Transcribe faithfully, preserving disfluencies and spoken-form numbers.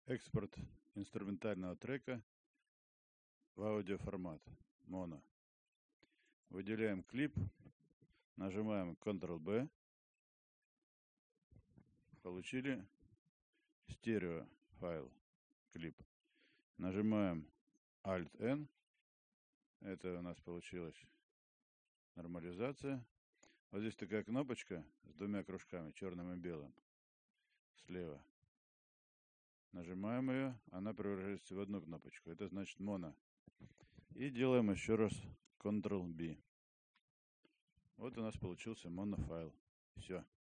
Экспорт инструментального трека в аудиоформат моно. Выделяем клип, нажимаем контрол бэ, получили стерео файл, клип. Нажимаем альт эн, это у нас получилась нормализация. Вот здесь такая кнопочка с двумя кружками, черным и белым, слева. Нажимаем ее, она превращается в одну кнопочку. Это значит моно. И делаем еще раз контрол бэ. Вот у нас получился монофайл. Все.